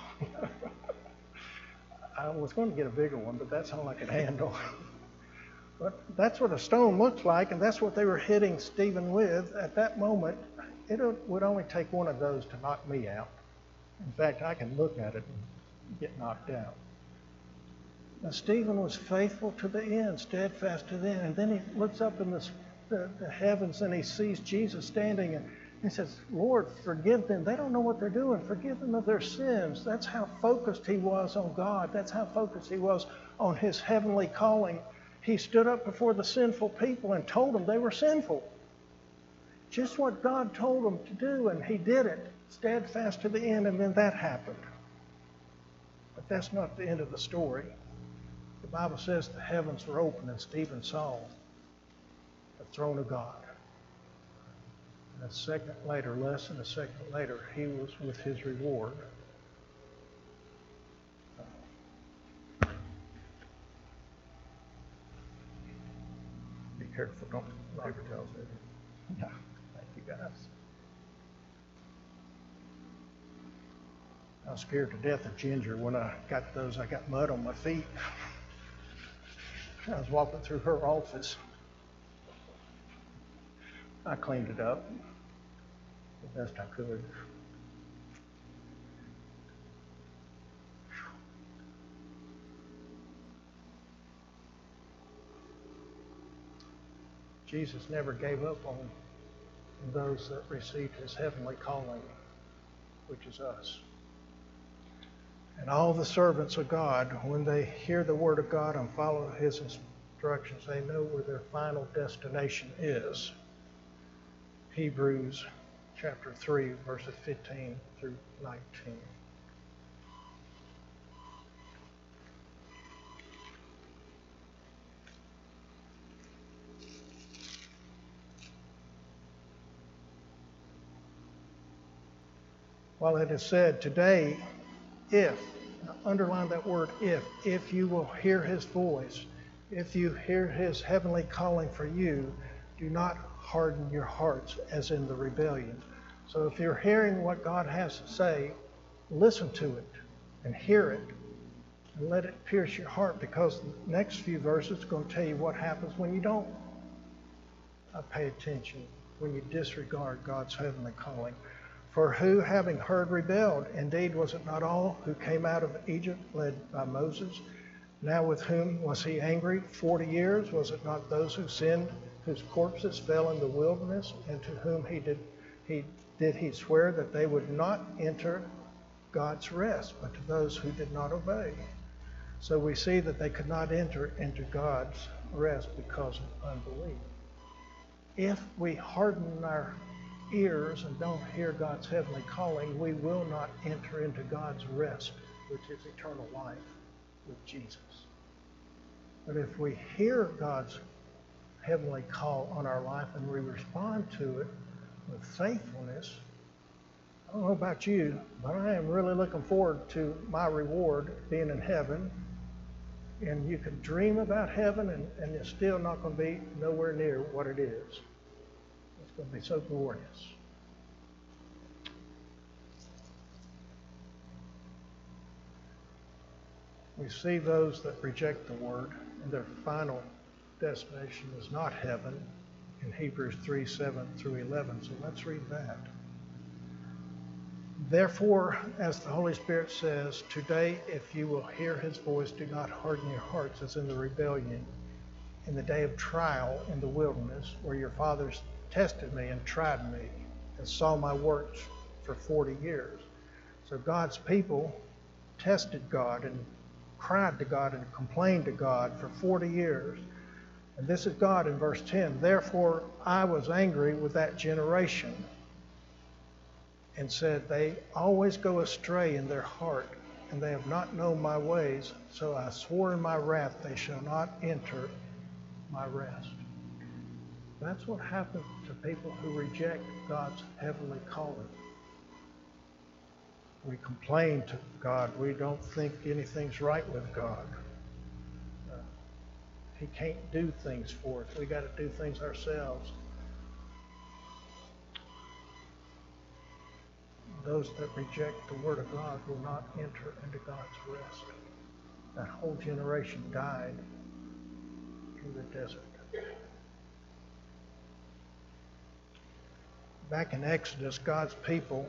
S4: I was going to get a bigger one, but that's all I could handle. But that's what a stone looks like, and that's what they were hitting Stephen with at that moment. It would only take one of those to knock me out. In fact, I can look at it and get knocked out. Now, Stephen was faithful to the end, steadfast to the end. And then he looks up in the heavens and he sees Jesus standing and he says, Lord, forgive them. They don't know what they're doing. Forgive them of their sins. That's how focused he was on God. That's how focused he was on his heavenly calling. He stood up before the sinful people and told them they were sinful. Just what God told him to do, and he did it, steadfast to the end, and then that happened. But that's not the end of the story. The Bible says the heavens were open and Stephen saw the throne of God. And a second later, less than a second later, he was with his reward. Be careful, don't paper towels in. Yeah, thank you guys. I was scared to death of Ginger when I got those. I got mud on my feet. I was walking through her office. I cleaned it up the best I could. Jesus never gave up on those that received his heavenly calling, which is us. And all the servants of God, when they hear the word of God and follow his instructions, they know where their final destination is. Hebrews chapter 3, verses 15 through 19. While it is said today, if, underline that word if you will hear his voice, if you hear his heavenly calling for you, do not harden your hearts as in the rebellion. So if you're hearing what God has to say, listen to it and hear it and let it pierce your heart, because the next few verses are going to tell you what happens when you don't pay attention, when you disregard God's heavenly calling. For who, having heard, rebelled? Indeed, was it not all who came out of Egypt led by Moses? Now with whom was he angry 40 years? Was it not those who sinned, whose corpses fell in the wilderness, and to whom he swear that they would not enter God's rest, but to those who did not obey? So we see that they could not enter into God's rest because of unbelief. If we harden our ears and don't hear God's heavenly calling, we will not enter into God's rest, which is eternal life with Jesus. But if we hear God's heavenly call on our life and we respond to it with faithfulness, I don't know about you, but I am really looking forward to my reward being in heaven. And you can dream about heaven and it's still not going to be nowhere near what it is. It's going to be so glorious. We see those that reject the word, and their final destination is not heaven in Hebrews 3:7-11. So let's read that. Therefore, as the Holy Spirit says, today, if you will hear his voice, do not harden your hearts as in the rebellion, in the day of trial in the wilderness, where your fathers tested me and tried me and saw my works for 40 years. So God's people tested God and cried to God and complained to God for 40 years. And this is God in verse 10. Therefore, I was angry with that generation and said, they always go astray in their heart, and they have not known my ways. So I swore in my wrath, they shall not enter my rest. That's what happens to people who reject God's heavenly calling. We complain to God. We don't think anything's right with God. He can't do things for us. We got to do things ourselves. Those that reject the Word of God will not enter into God's rest. That whole generation died in the desert. Back in Exodus, God's people,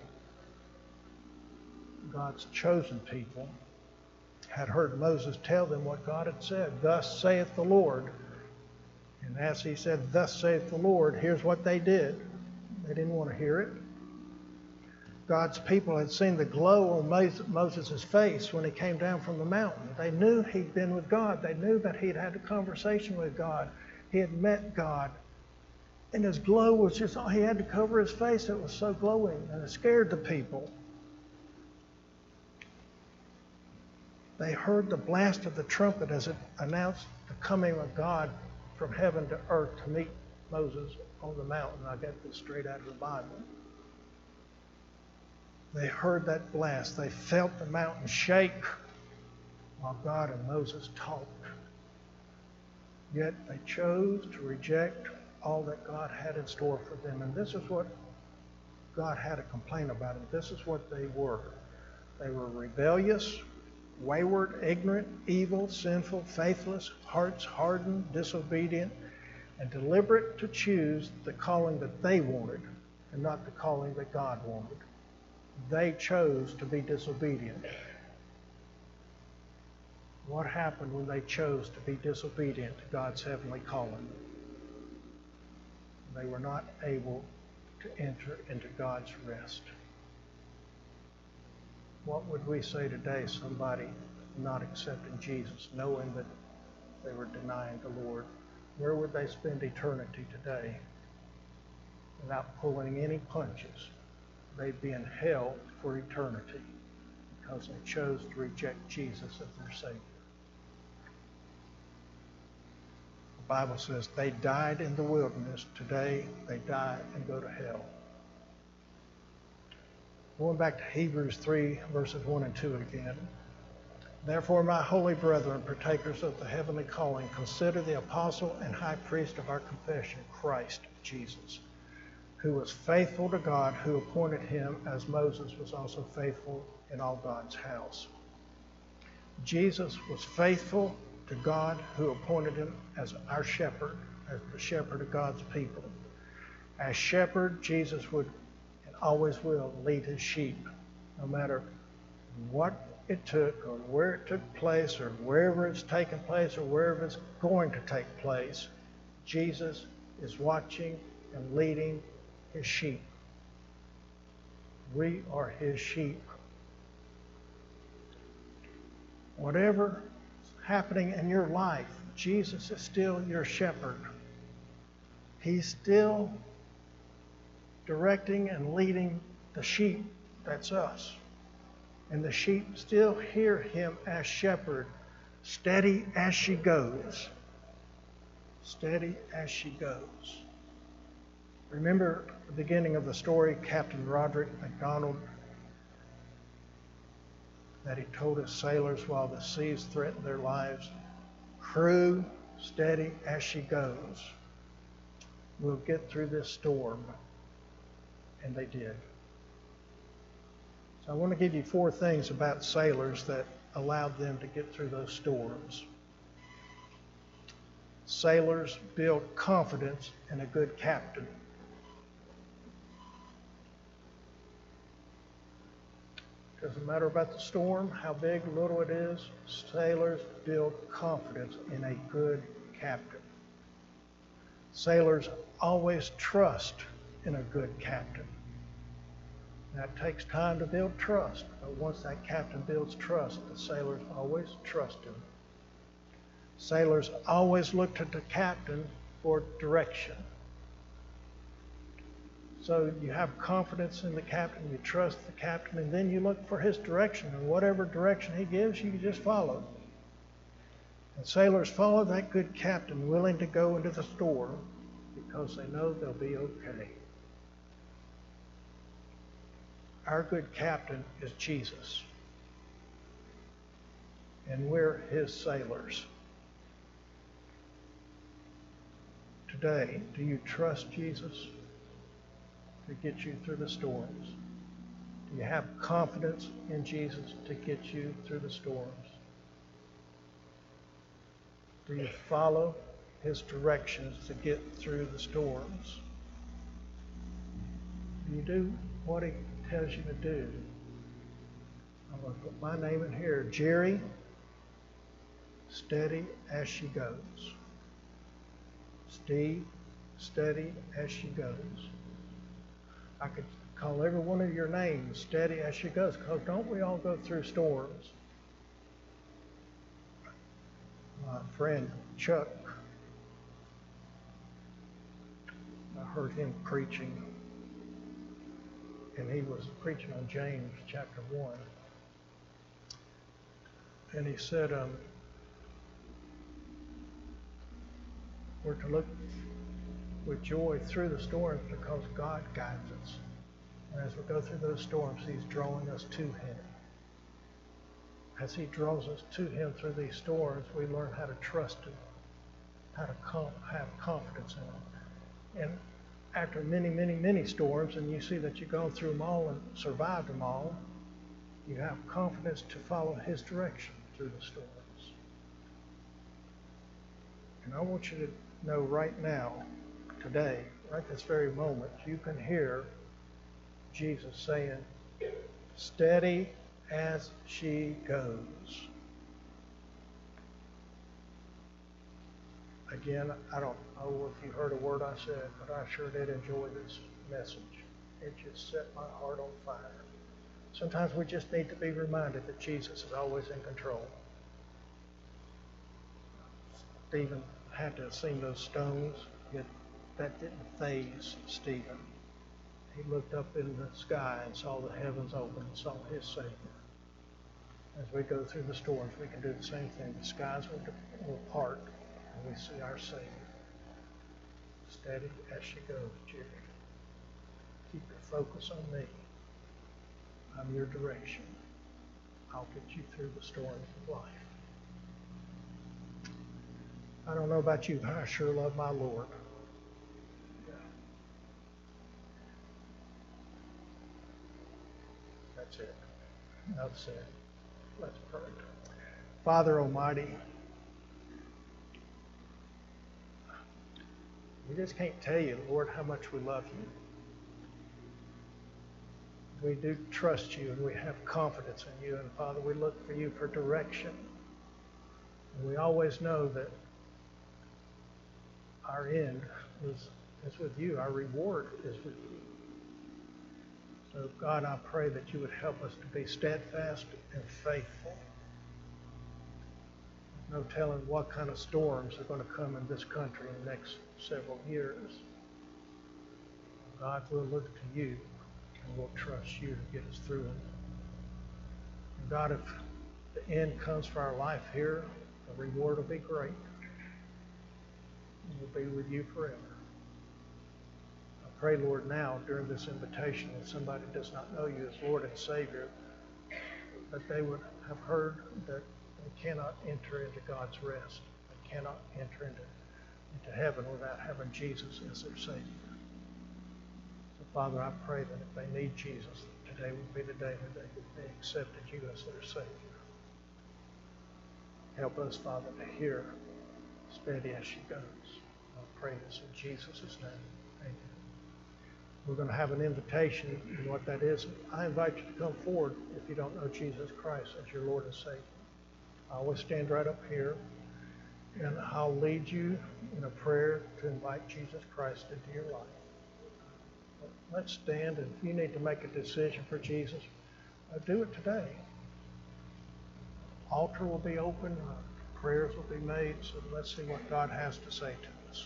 S4: God's chosen people, had heard Moses tell them what God had said. Thus saith the Lord. And as he said, thus saith the Lord, here's what they did. They didn't want to hear it. God's people had seen the glow on Moses' face when he came down from the mountain. They knew he'd been with God. They knew that he'd had a conversation with God. He had met God. And his glow was just, he had to cover his face. It was so glowing, and it scared the people. They heard the blast of the trumpet as it announced the coming of God from heaven to earth to meet Moses on the mountain. I got this straight out of the Bible. They heard that blast. They felt the mountain shake while God and Moses talked. Yet they chose to reject all that God had in store for them. And this is what God had to complain about. And this is what they were. They were rebellious, wayward, ignorant, evil, sinful, faithless, hearts hardened, disobedient, and deliberate to choose the calling that they wanted and not the calling that God wanted. They chose to be disobedient. What happened when they chose to be disobedient to God's heavenly calling? They were not able to enter into God's rest. What would we say today, somebody not accepting Jesus, knowing that they were denying the Lord? Where would they spend eternity today without pulling any punches? They'd be in hell for eternity because they chose to reject Jesus as their Savior. The Bible says they died in the wilderness. Today they die and go to hell. Going back to Hebrews 3, verses 1 and 2 again. Therefore, my holy brethren, partakers of the heavenly calling, consider the apostle and high priest of our confession, Christ Jesus, who was faithful to God, who appointed him as Moses was also faithful in all God's house. Jesus was faithful to God, who appointed him as our shepherd, as the shepherd of God's people. As shepherd, Jesus would, in always will lead his sheep, no matter what it took or where it took place or wherever it's taken place or wherever it's going to take place. Jesus is watching and leading his sheep. We are his sheep. Whatever is happening in your life, Jesus is still your shepherd. He's still directing and leading the sheep. That's us. And the sheep still hear him as shepherd, steady as she goes. Steady as she goes. Remember the beginning of the story, Captain Roderick MacDonald, that he told his sailors while the seas threatened their lives, "Crew, steady as she goes. We'll get through this storm." And they did. So I want to give you 4 things about sailors that allowed them to get through those storms. Sailors build confidence in a good captain. Doesn't matter about the storm, how big or little it is, sailors build confidence in a good captain. Sailors always trust in a good captain. Now, it takes time to build trust, but once that captain builds trust, the sailors always trust him. Sailors always look to the captain for direction. So you have confidence in the captain, you trust the captain, and then you look for his direction, and whatever direction he gives, you just follow. And sailors follow that good captain, willing to go into the storm because they know they'll be okay. Our good captain is Jesus, and we're his sailors. Today, do you trust Jesus to get you through the storms? Do you have confidence in Jesus to get you through the storms? Do you follow his directions to get through the storms? Do you do what he tells you to do? I'm going to put my name in here. Jerry, steady as she goes. Steve, steady as she goes. I could call every one of your names steady as she goes, because don't we all go through storms? My friend Chuck, I heard him preaching, and he was preaching on James chapter 1. And he said, we're to look with joy through the storms because God guides us. And as we go through those storms, he's drawing us to him. As he draws us to him through these storms, we learn how to trust him, how to have confidence in him. And after many, many, many storms, and you see that you've gone through them all and survived them all, you have confidence to follow his direction through the storms. And I want you to know right now, today, right this very moment, you can hear Jesus saying, steady as she goes. Again, I don't know if you heard a word I said, but I sure did enjoy this message. It just set my heart on fire. Sometimes we just need to be reminded that Jesus is always in control. Stephen had to have seen those stones, yet that didn't faze Stephen. He looked up in the sky and saw the heavens open and saw his Savior. As we go through the storms, we can do the same thing. The skies will part, and we see our Savior. Steady as she goes, Jerry. Keep your focus on me. I'm your direction. I'll get you through the storms of life. I don't know about you, but I sure love my Lord. Yeah. That's it. That's it. Let's pray. Father Almighty, we just can't tell you, Lord, how much we love you. We do trust you and we have confidence in you. And Father, we look for you for direction. And we always know that our end is with you. Our reward is with you. So God, I pray that you would help us to be steadfast and faithful. No telling what kind of storms are going to come in this country in the next several years. God, we'll look to you and we'll trust you to get us through it. And God, if the end comes for our life here, the reward will be great. We'll be with you forever. I pray, Lord, now during this invitation, if somebody does not know you as Lord and Savior, that they would have heard that they cannot enter into God's rest. They cannot enter into heaven without having Jesus as their Savior. So, Father, I pray that if they need Jesus, today would be the day that they accepted you as their Savior. Help us, Father, to hear steady as she goes. I pray this in Jesus' name. Amen. We're going to have an invitation, and what that is, I invite you to come forward if you don't know Jesus Christ as your Lord and Savior. I always stand right up here, and I'll lead you in a prayer to invite Jesus Christ into your life. Let's stand, and if you need to make a decision for Jesus, do it today. Altar will be open, prayers will be made, so let's see what God has to say to us.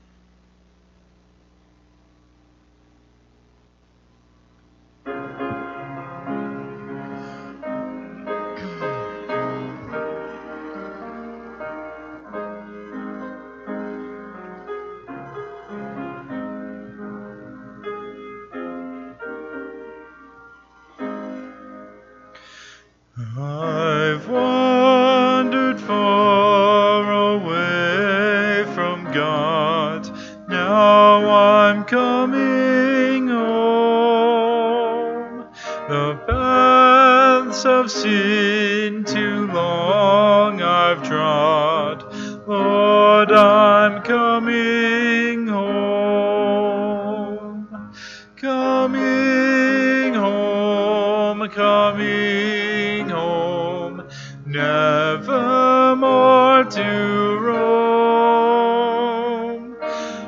S1: I've wandered far away from God, now I'm coming home. The paths of sin too long I've trod, Lord, I'm coming home. Coming home, coming home, never more to roam.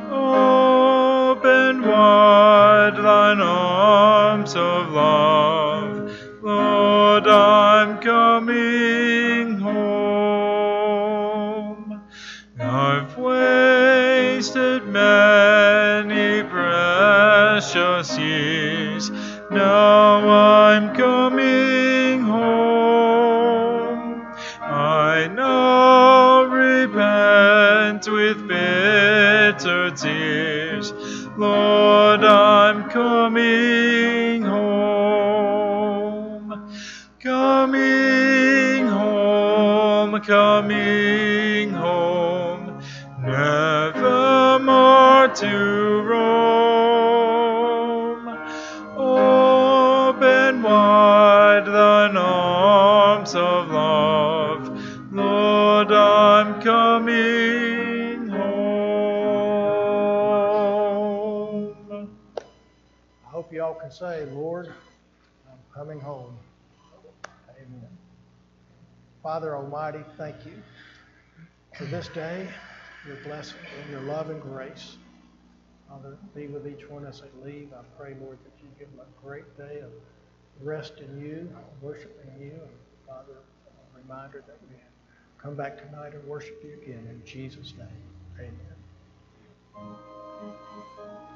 S1: Open wide thine arms of love, Lord, I'm coming home. I've wasted many precious years, now I'm coming home. I now repent with bitter tears, Lord, I'm coming home. Coming home, coming home, never more to roam. Open wide thine arms of love, Lord, I'm coming home.
S4: I hope you all can say, Lord, I'm coming home. Amen. Father Almighty, thank you for this day, your blessing and your love and grace. Father, be with each one as they leave. I pray, Lord, that you give them a great day of rest in you, worshiping you. And Father, a reminder that we come back tonight and worship you again. In Jesus' name, amen.